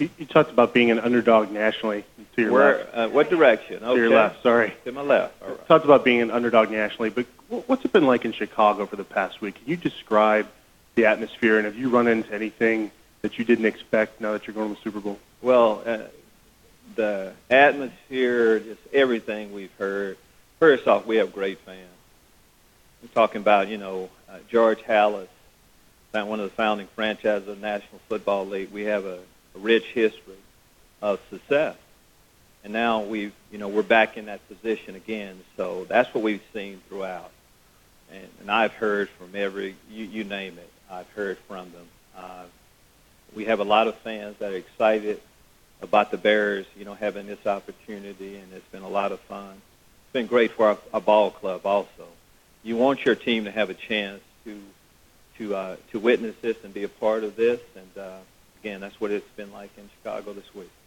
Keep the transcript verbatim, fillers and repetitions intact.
You, you talked about being an underdog nationally. To your Where? left. Uh, what direction? Okay. To your left. Sorry. To my left. All right. Talked about being an underdog nationally, but what's it been like in Chicago for the past week? Can you describe the atmosphere, and have you run into anything that you didn't expect now that you're going to the Super Bowl? Well, uh, the atmosphere, just everything we've heard. First off, we have great fans. I'm talking about, you know, uh, George Halas, one of the founding franchises of the National Football League. We have a, a rich history of success. And now we've, you know, we're back in that position again. So that's what we've seen throughout. And, and I've heard from every, you, you name it, I've heard from them. Uh, we have a lot of fans that are excited about the Bears, you know, having this opportunity, and it's been a lot of fun. It's been great for our, our ball club also. You want your team to have a chance to to uh, to witness this and be a part of this. And, uh, again, that's what it's been like in Chicago this week.